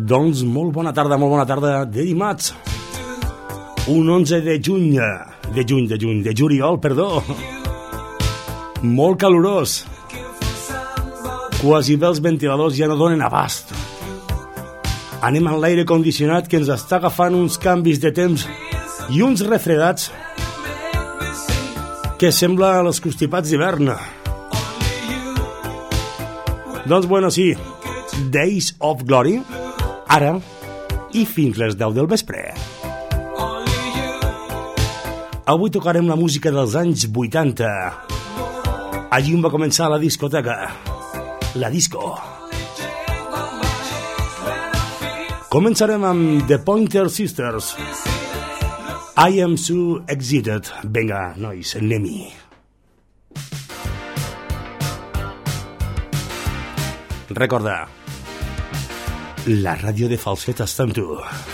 Doncs molt bona tarda de dimarts. Un 11 de juliol, perdó. Molt calorós. Quasi bé els ventiladors ja no donen abast. Anem amb l'aire condicionat que ens està agafant uns canvis de temps i uns refredats que sembla els constipats d'hivern. Doncs bueno, sí, Days of Glory, ara i fins les 10 del vespre. Avui tocarem la música dels anys 80. Allí on va començar la discoteca, la disco. Començarem amb The Pointer Sisters. I Am So Excited. Vinga, nois, anem-hi. Recorda, la ràdio de Falset està amb tu.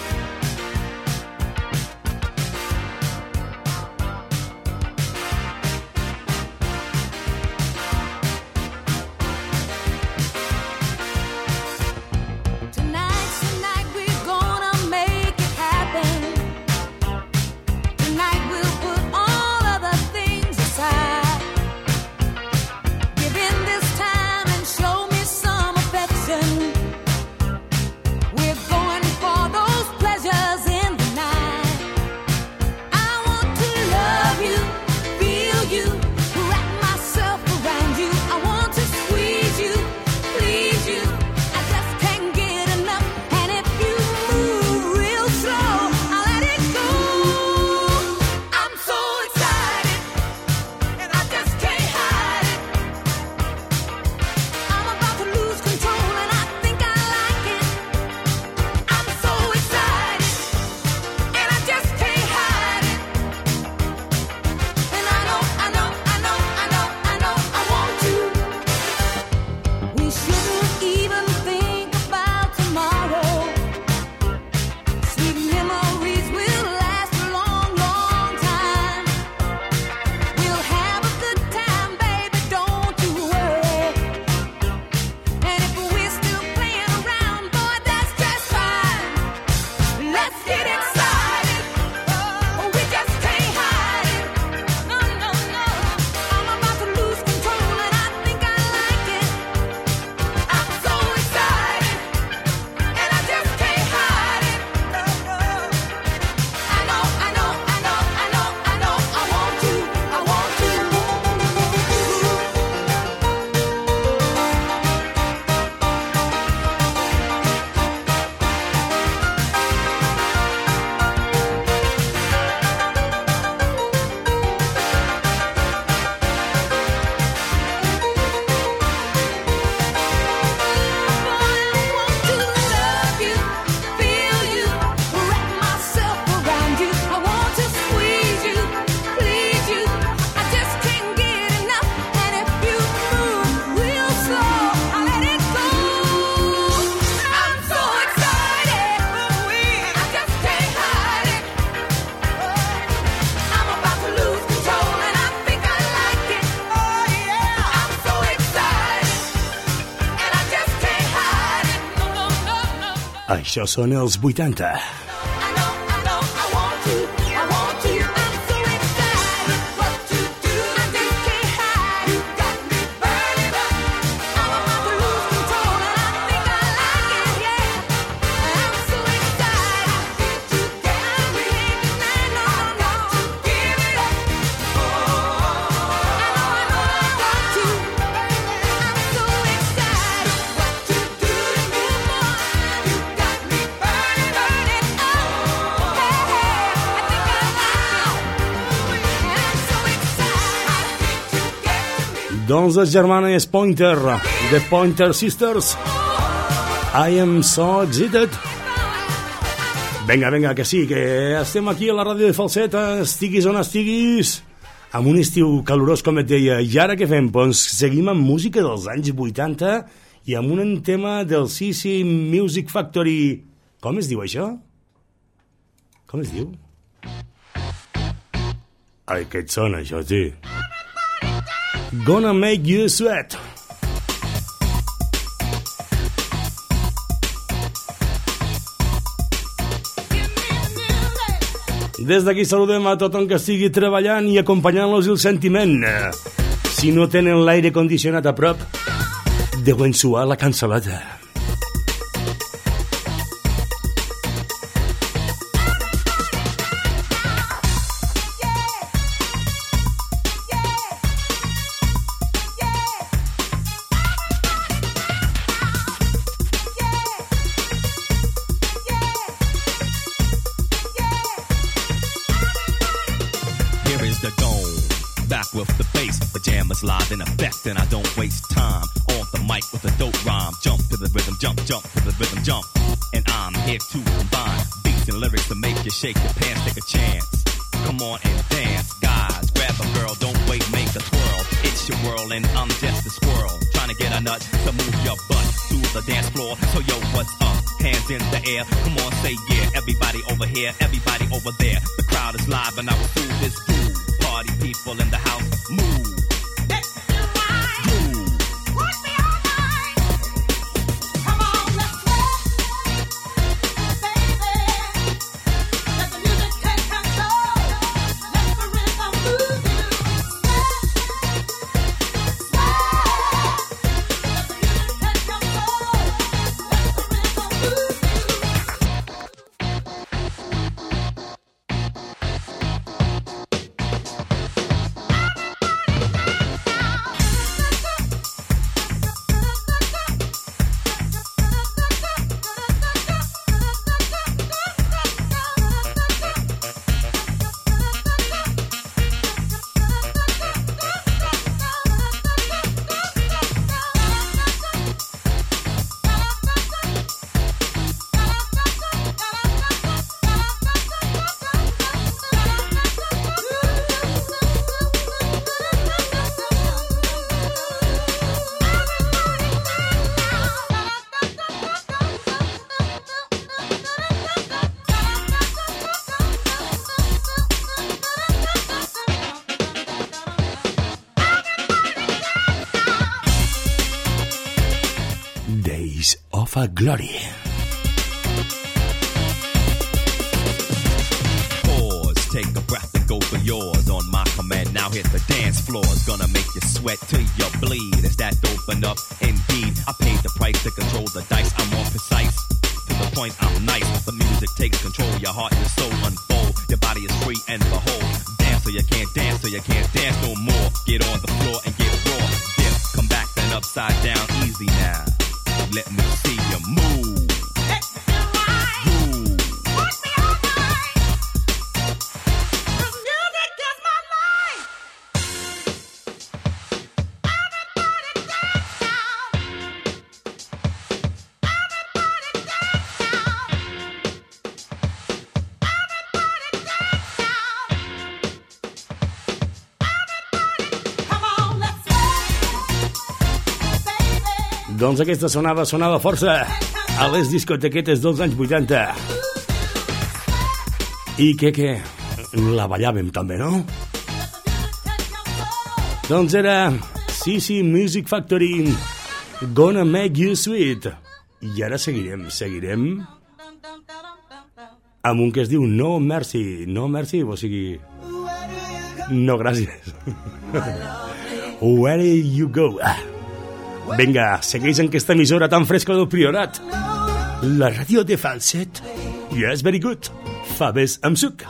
Això són els 80. Doncs les germanes Pointer, The Pointer Sisters, I Am So Excited. Vinga, que sí, que estem aquí a la ràdio de Falset, estiguis on estiguis, amb un estiu calorós, com et deia. I ara què fem? Doncs seguim amb música dels anys 80 i amb un tema del CC Music Factory. Com es diu això? Com es diu? Ai, què et sona això, tio? Gonna Make You Sweat. Des d'aquí saludem a tothom que estigui treballant i acompanyant-los el sentiment. Si no tenen l'aire condicionat a prop, deuen suar la cansalada. Live in effect, and I don't waste time on the mic with a dope rhyme. Jump to the rhythm, jump to the rhythm, jump. And I'm here to combine beats and lyrics to make you shake your pants, take a chance. Come on and dance, guys. Grab a girl, don't wait, make a twirl. It's your world, and I'm just a squirrel trying to get a nut to move your butt to the dance floor. So yo, what's up? Hands in the air. Come on, say yeah. Everybody over here, everybody over there. The crowd is live, and I will do this groove. Party people in the house, move. of Glory. Pause, take a breath and go for yours. On my command, now hit the dance floor. It's gonna make you sweat till you bleed. Is that open up? Indeed, I paid the price to control the dice. I'm more precise. To the point, I'm nice. The music takes control. Your heart and your soul unfold. Your body is free and behold. Dance so you can't dance, so you can't dance no more. Get on the floor and get raw. Dip, come back then upside down. Easy now. Let me see you move. Let me feel right. Move. Put me all night. 'Cause music is my life. Everybody dance now. Everybody dance now. Everybody dance now. Everybody, come on, let's go, baby. Doncs aquesta sonava força a les discotequetes dels anys 80. I que la ballàvem també, no? Doncs era CC Music Factory, Gonna Make You Sweet. I ara seguirem amb un que es diu No Mercy. No Mercy, o sigui... No, gràcies. Where do you go? Vinga, segueix en aquesta emissora tan fresca del Priorat. La ràdio de Falset. Yes, very good. Faves amb suc.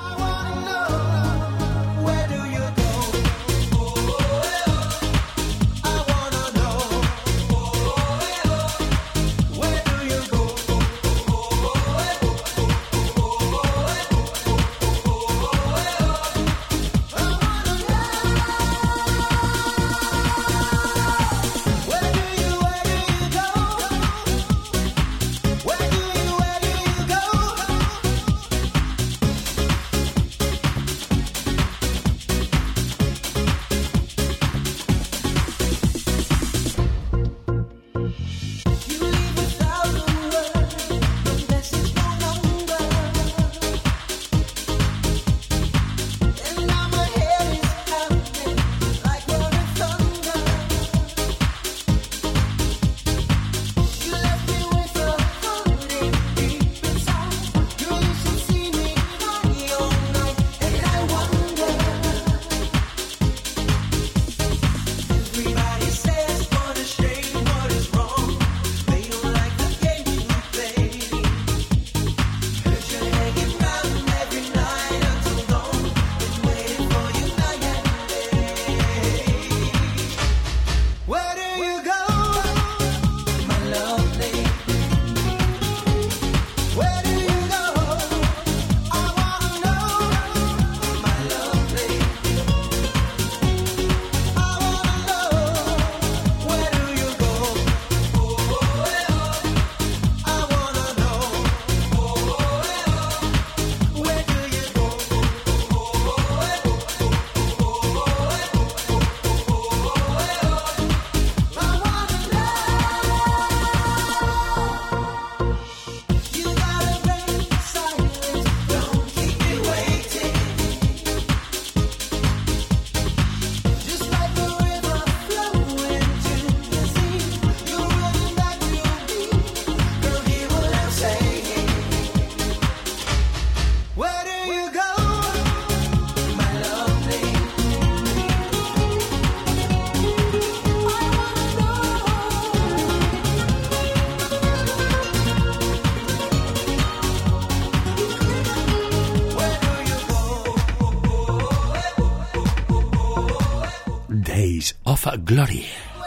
Days of Glory.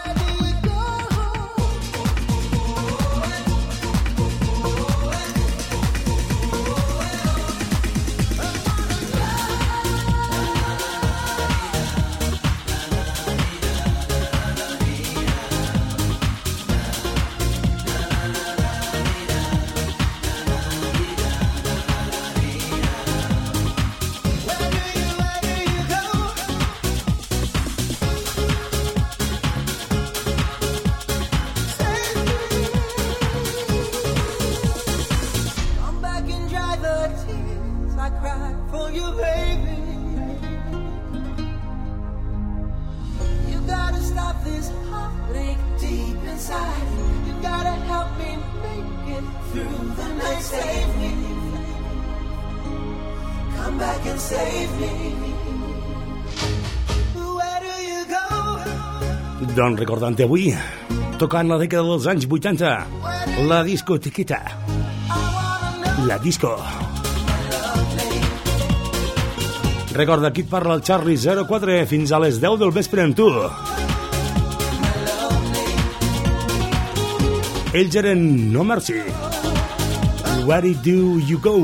Doncs recordant avui, tocant la dècada dels anys 80, la discotequeta, la disco. Recorda, aquí et parla el Charlie 04 fins a les 10 del vespre amb tu. Ells eren No Mercy. Where do you go?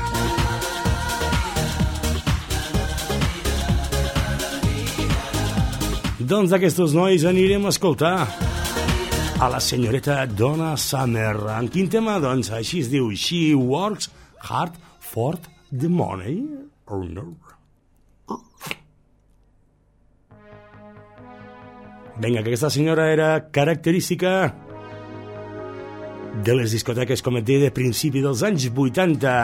Doncs d'aquestos nois anirem a escoltar a la senyoreta Donna Summer. En quin tema? Doncs així es diu She Works Hard for the Money or No? Vinga, que aquesta senyora era característica de les discoteques, com et deia, de principi dels anys 80.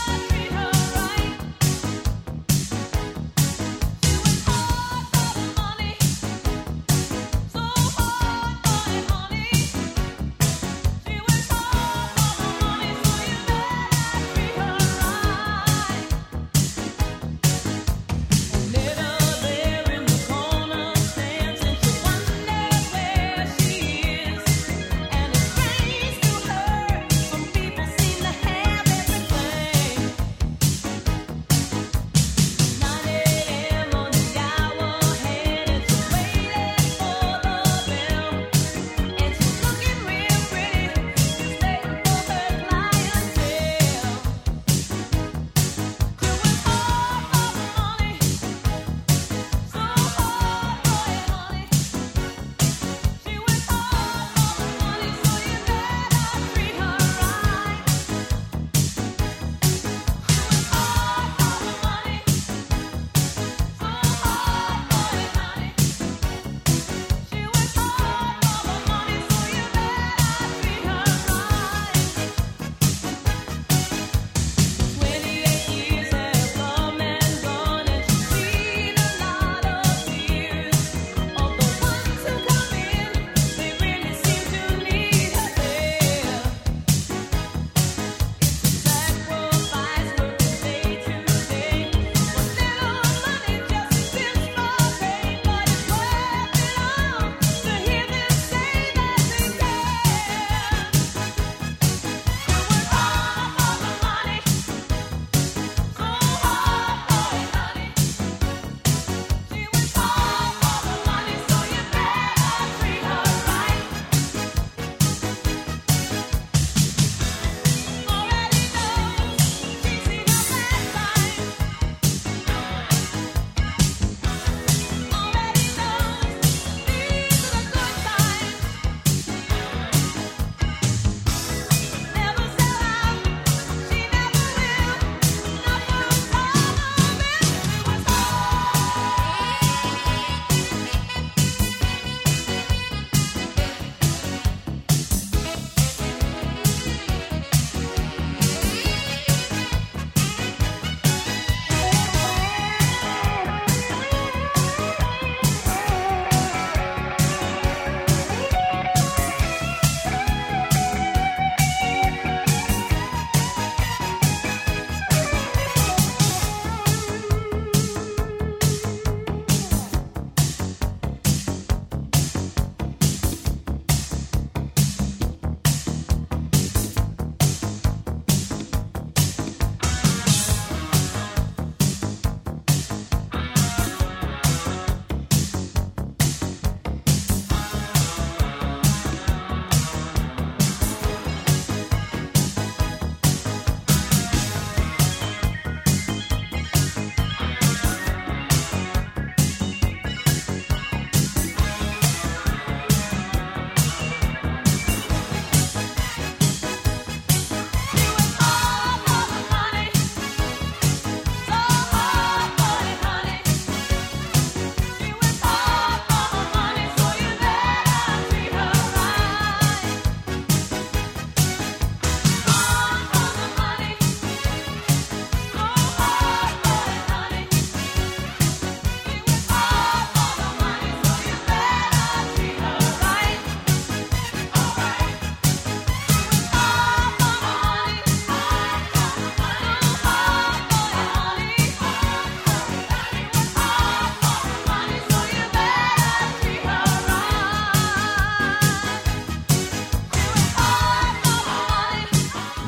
Money.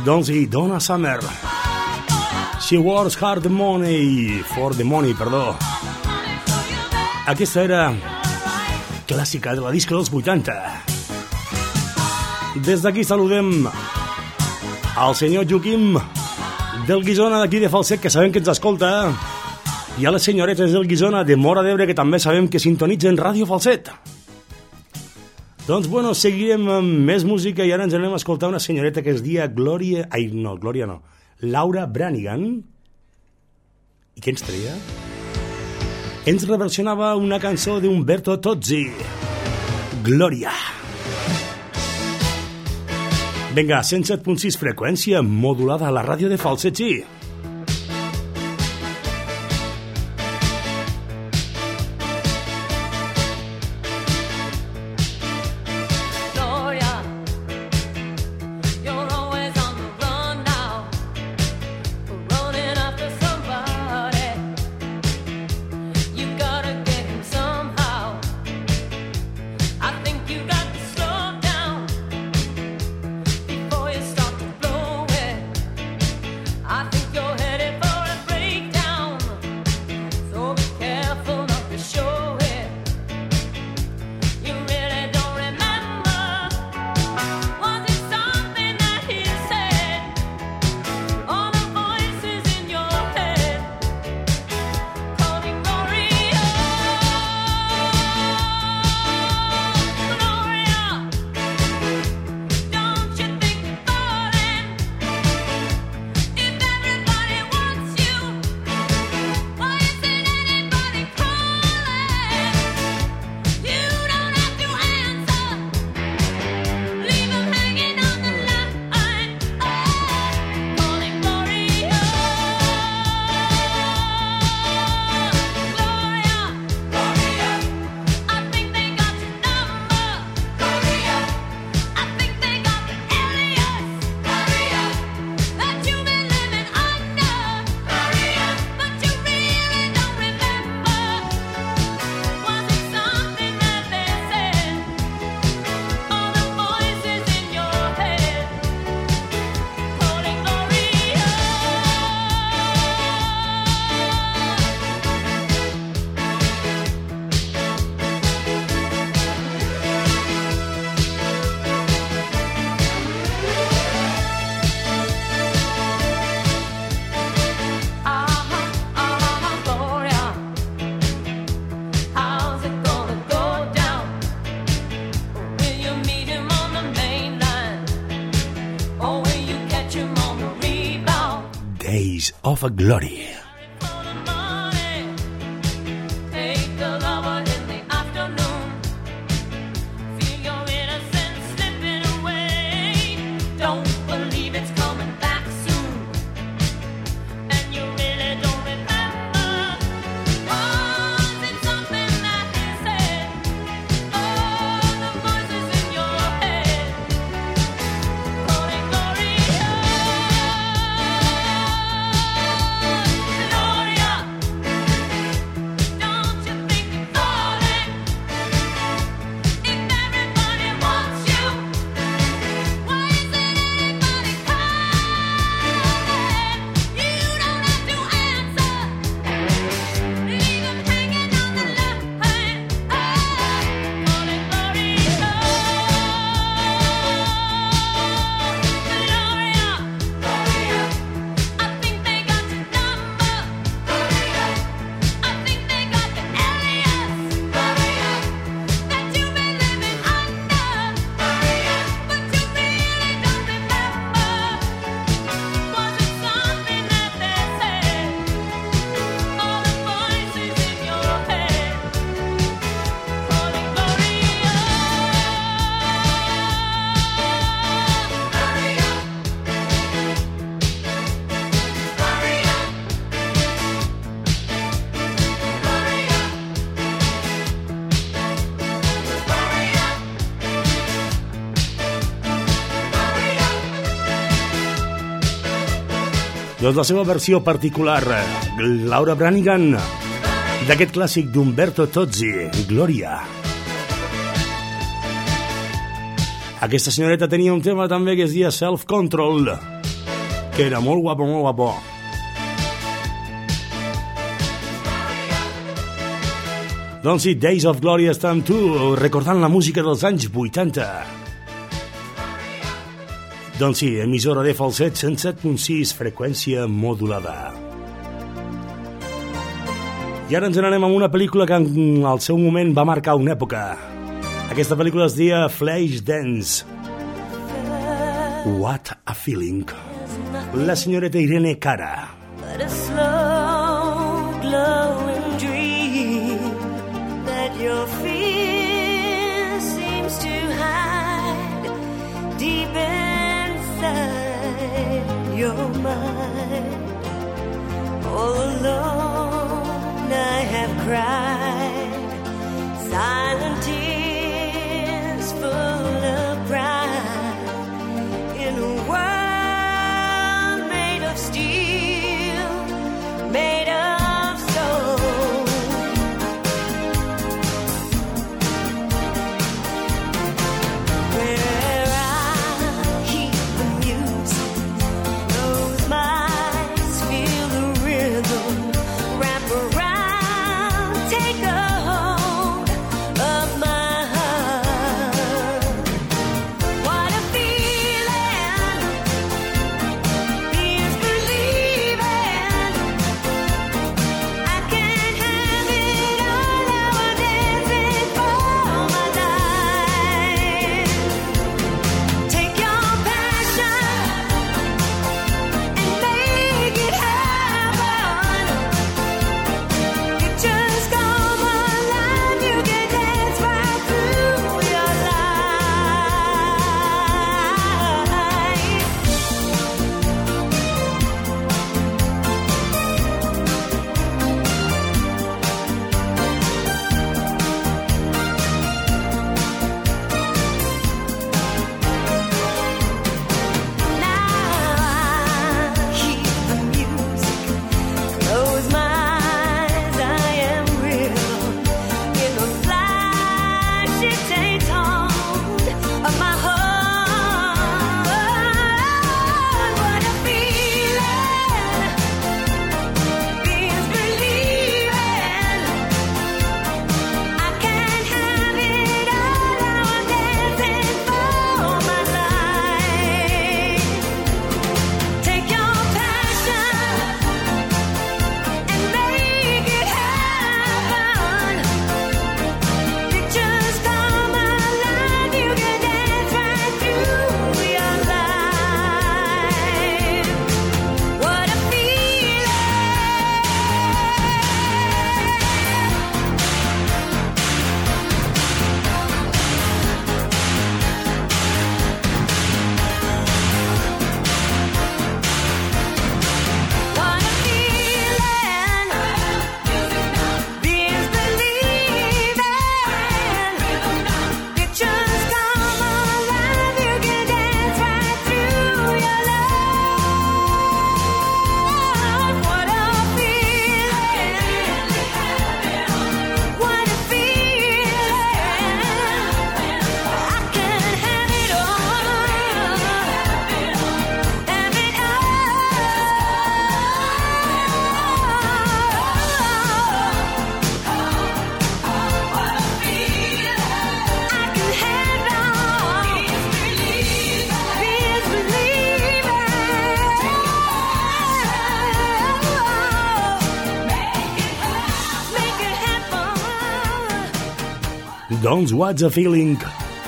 Doncs i Donna Summer. She works hard money, for the money, perdó. Aquesta era clàssica de la disca dels 80. Des d'aquí saludem al senyor Joaquim del Guisona d'aquí de Falset, que sabem que ens escolta, i a les senyoretes del Guisona de Móra d'Ebre, que també sabem que sintonitzen Ràdio Falset. Doncs bueno, seguirem amb més música i ara ens anem a escoltar una senyoreta que es dia Laura Branigan. I què ens treia? Ens reversionava una cançó d'Umberto Tozzi, Gloria. Vinga, 107.6 freqüència modulada a la ràdio de Falset, sí. Of a Glory. Doncs la seva versió particular, Laura Branigan, d'aquest clàssic d'Umberto Tozzi, Gloria. Aquesta senyoreta tenia un tema també que es deia Self Control. que era molt guapo, molt guapo. Doncs sí, Days of Glory està amb tu, recordant la música dels anys 80. Doncs sí, emissora de Falset 107.6, freqüència modulada. I ara ens n'anem amb una pel·lícula que al seu moment va marcar una època. Aquesta pel·lícula es deia Flashdance. What a feeling. La senyoreta Irene Cara. But a slow glowing dream that your fear seems to hide deep inside your mind. All alone I have cried silent tears full of pride in a world made of steel, made of stone. Where I hear the music, close my eyes, feel the rhythm, wrap around, take a hold of my heart. What a feeling is believing. I can't have it all. Now I'm dancing for my life. Take your passion and make it happen. Pictures come alive. You can dance right through your Now I hear the music, close my eyes, I am real. In a flash, it takes hold of my heart. What a feeling is believing. I can't have it all. Now I'm dancing for my life. Take your passion and make it happen. Pictures come alive. You can dance right through your life. What a feeling. What a feeling is believing. Pictures come alive. You can dance right through your life. What a feeling. What a feeling. I can have it all. Have it Doncs what's a feeling?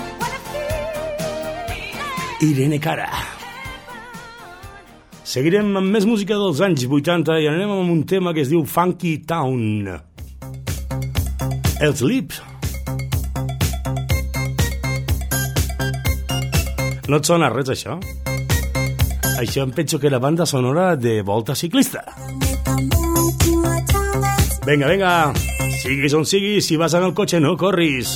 Irene Cara. Seguirem amb més música dels anys 80 i anem amb un tema que es diu Funky Town. Els Lips. No et sona res, això? Això em penso que la banda sonora de Volta Ciclista. Vinga, vinga. Siguis on siguis, si vas en el cotxe no corris.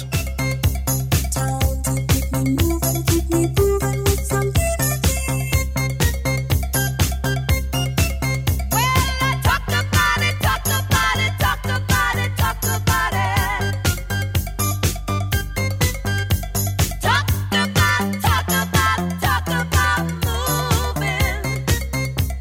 Talk about moving.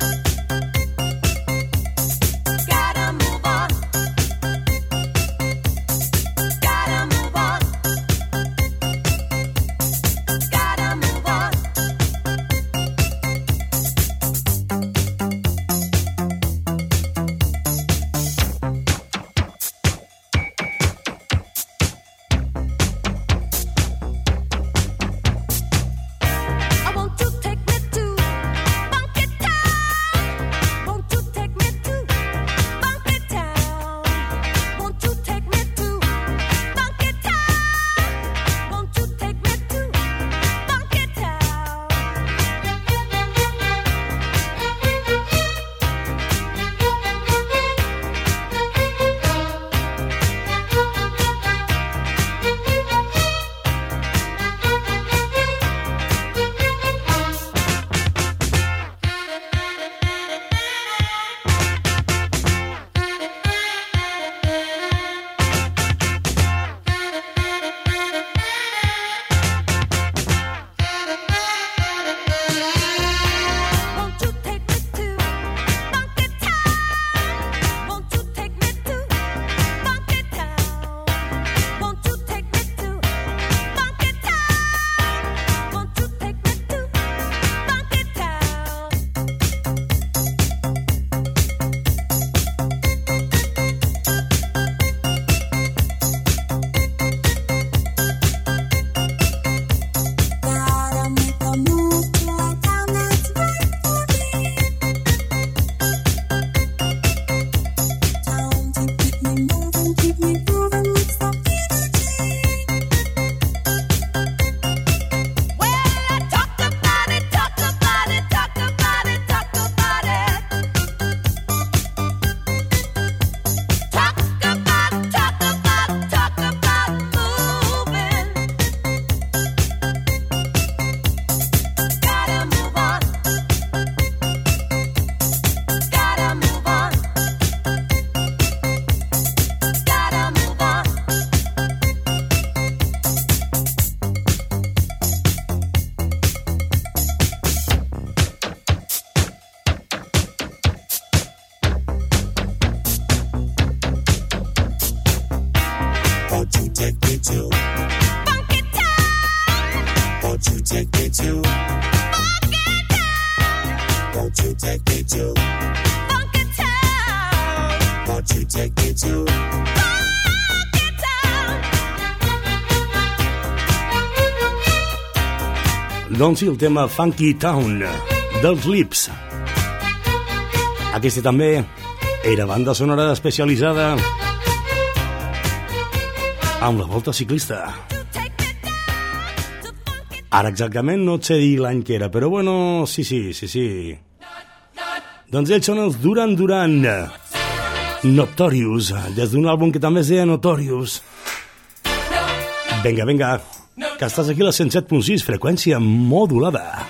Funky Town. Funky Town. Doncs sí, el tema Funky Town dels Lips. Aquesta també era banda sonora especialitzada amb la Volta Ciclista. Ara exactament no et sé dir l'any que era, però bueno, sí. Doncs ells són els Duran Duran, Notorious, des d'un àlbum que també es deia Notorious. Vinga, que estàs aquí a la 107.6, freqüència modulada.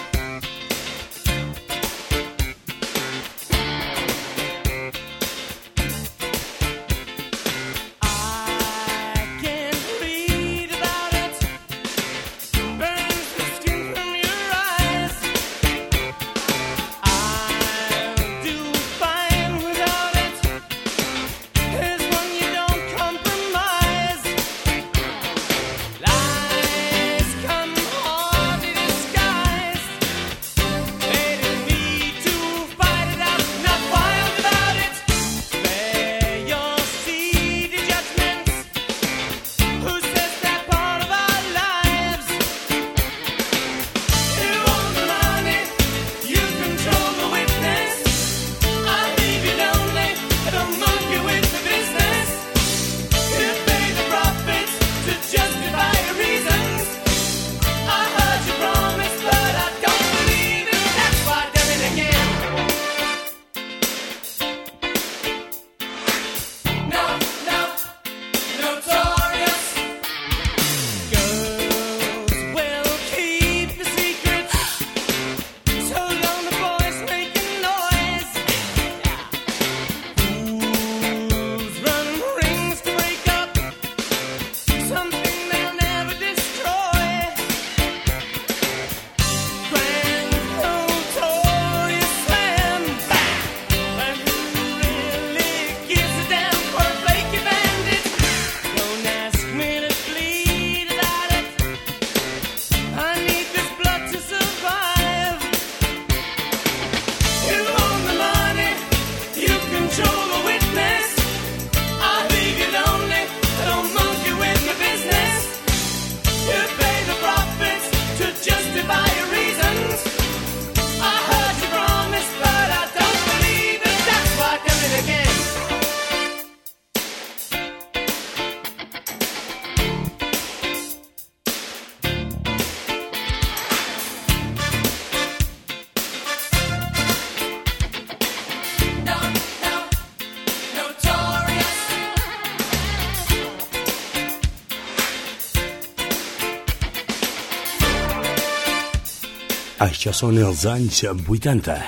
Això són els anys 80.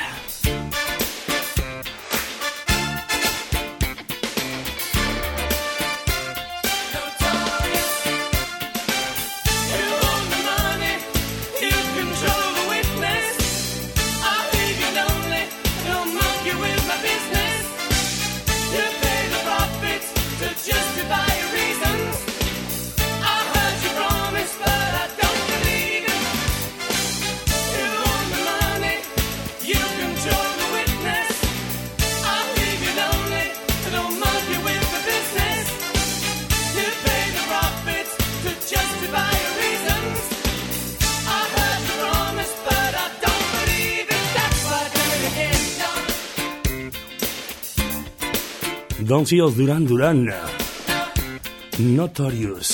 Doncs sí, els Duran Duran, Notorious.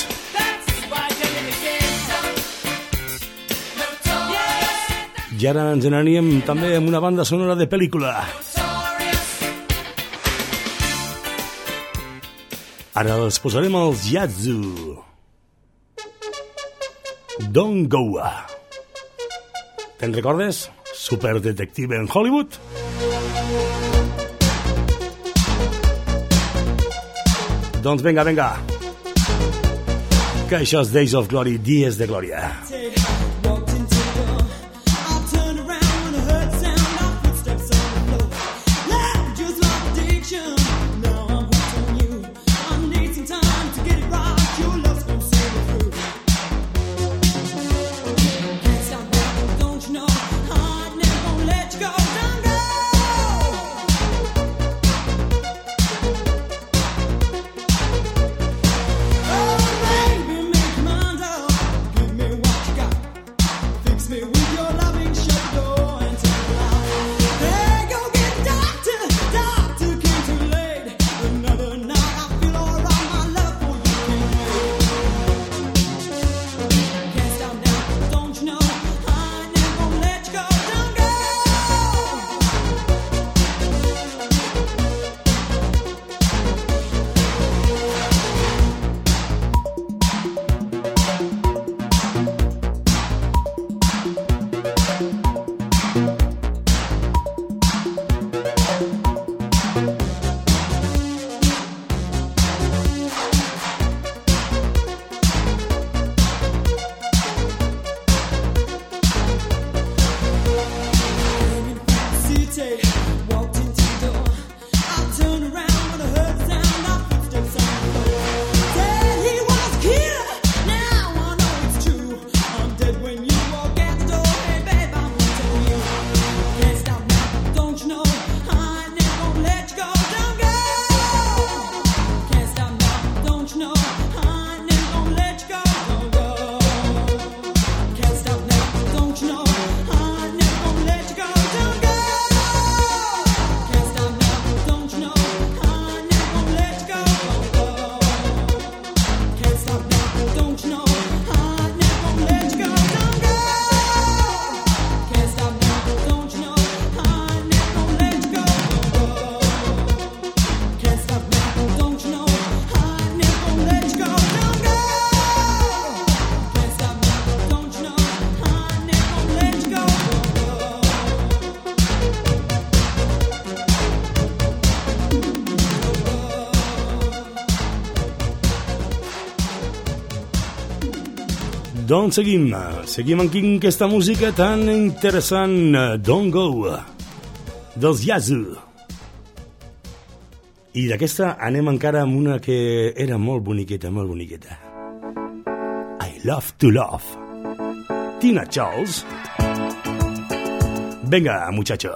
I ara ens n'aníem també amb una banda sonora de pel·lícula. Ara els posarem els Yazoo. Don't Go. Te'n recordes? Superdetective en Hollywood? Doncs vinga. Que això és Days of Glory, Dies de Glòria. Go down. Doncs seguim amb aquesta música tan interessant, Don't Go, dels Yazoo. I d'aquesta anem encara amb una que era molt boniqueta, molt boniqueta. I Love to Love, Tina Charles. Venga, muchacho.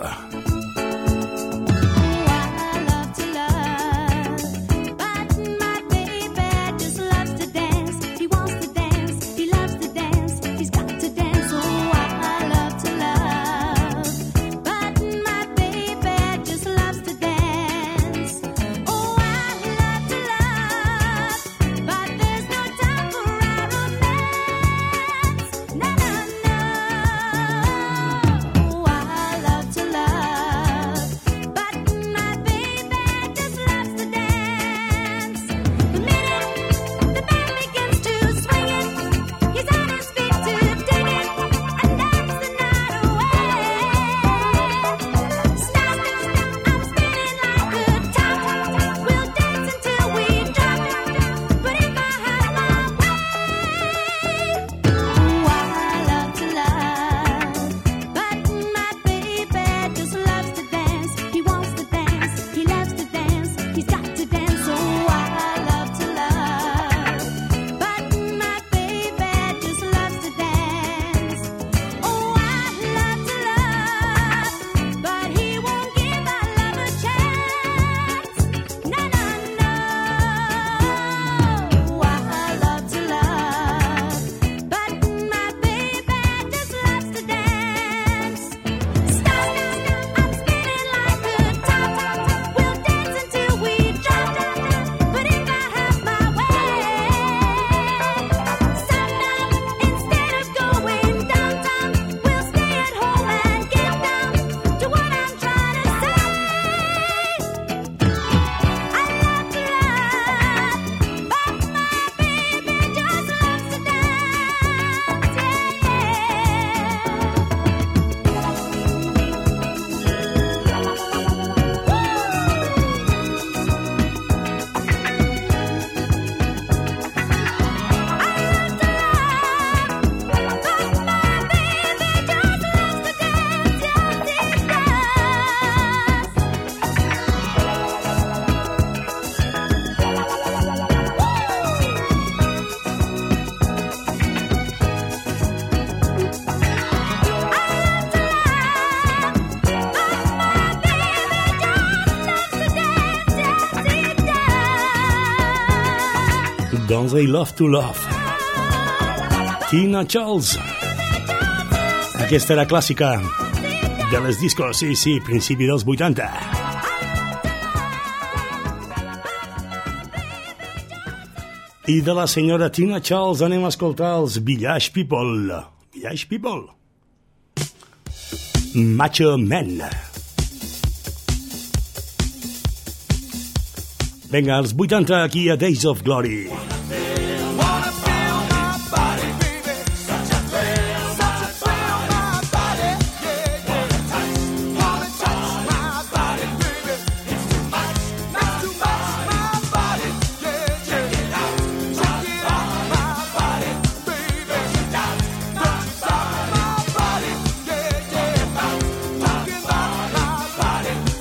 Doncs I Love to Love, Tina Charles. Aquesta era clàssica de les discos, sí, principi dels 80. I de la senyora Tina Charles anem a escoltar els Village People. Village People. Macho Man. Vinga, els 80 aquí a Days of Glory.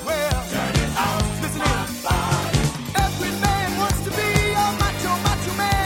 Every man wants to be a macho, macho man.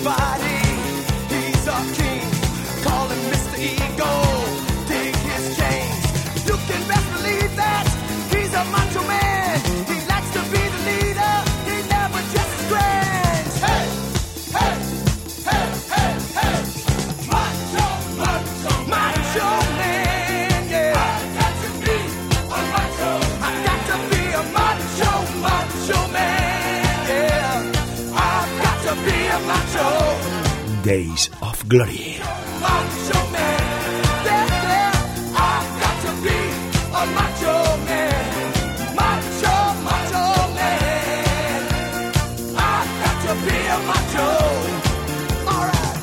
everybody. He's a king. Call him Mr. Ego. Dig his chains. You can best believe that he's a macho man. He likes to be the leader. He never dresses grand. Hey, hey, hey, hey, hey. Macho, macho, macho man. Yeah. I got to be a macho. I got to be a macho, macho man. Yeah. I've got to be a macho. Days of Glory. Macho man, yeah, yeah. I've got to be a macho man, macho, macho man. I've got to be a macho. All right.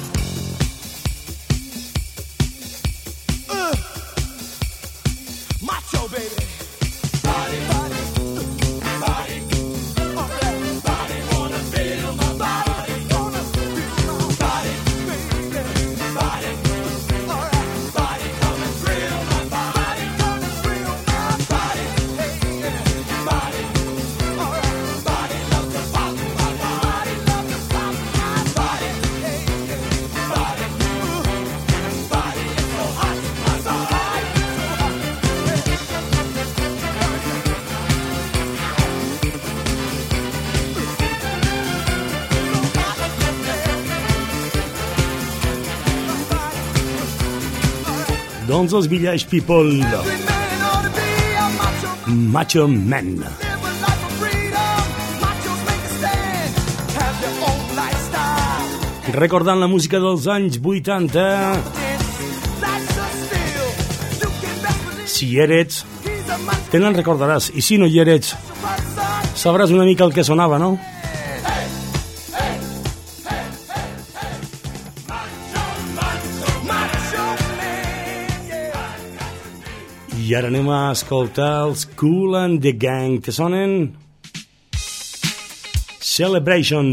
Macho baby. Body, body, body. All right. Body wanna feel my body, wanna feel my body, baby. Body, all right. Body come and thrill my body, come and thrill my body, hey, yeah. Body, all right. Body love to pop my body, love to pop my body, hey, yeah. Body, body is so hot, my body, so hot, yeah. Doncs els Village People, Every man ought to be a macho. Macho Man. Live a life of freedom. Machos make a stand. Have your own lifestyle. Recordant la música dels anys 80, Life's a steal. You can best believe si hi eres, he's a macho te n'en recordaràs, i si no hi eres, person. sabràs una mica el que sonava, no? Macho man, yeah. I ara anem a escoltar els Kool and the Gang, que sonen Celebration.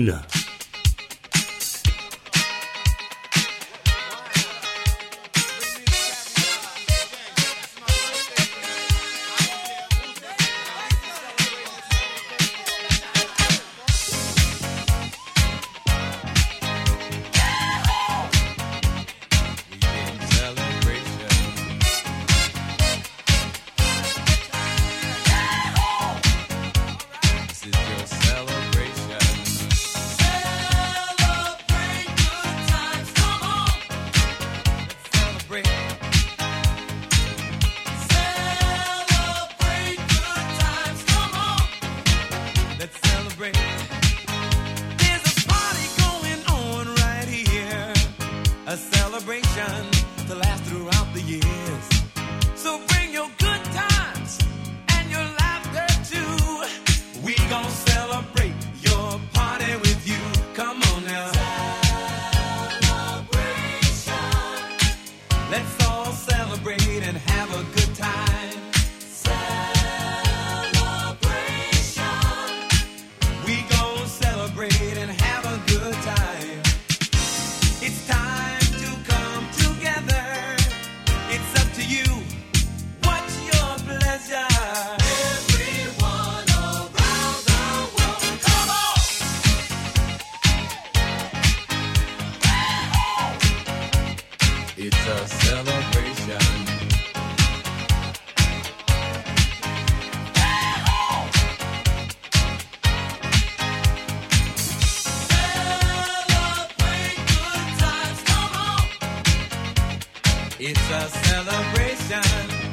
It's a celebration.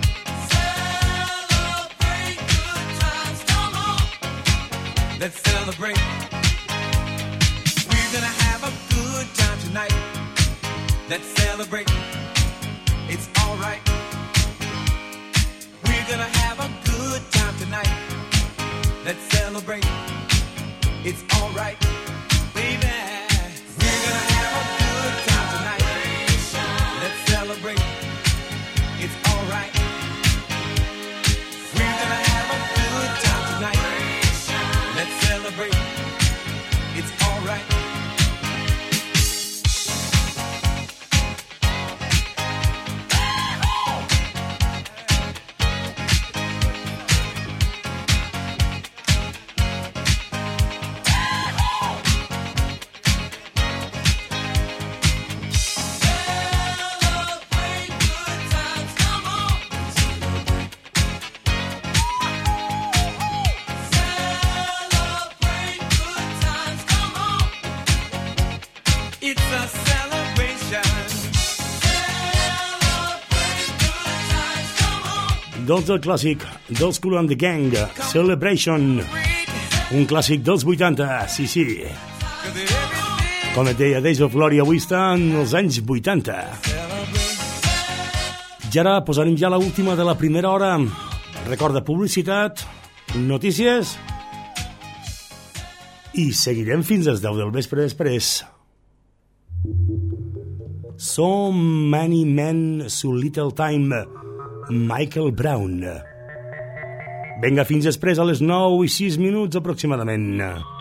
Celebrate good times, come on. Let's celebrate. We're gonna have a good time tonight. Let's celebrate. It's alright. We're gonna have a good time tonight. Let's celebrate. It's alright, baby. We're gonna have a good time tonight. Let's celebrate. It's alright. We're gonna have a good time tonight. Let's celebrate. It's alright. a celebration. Doncs el clàssic dels Kool and the Gang, Celebration, un clàssic dels 80, sí, sí. Com et deia, Days of Glory avui està en els anys 80. I ara posarem ja l'última de la primera hora. Recorda, publicitat, notícies, i seguirem fins als 10 del vespre després. So Many Men, So Little Time, Michael Brown. Vinga, fins després a les 9:06 aproximadament.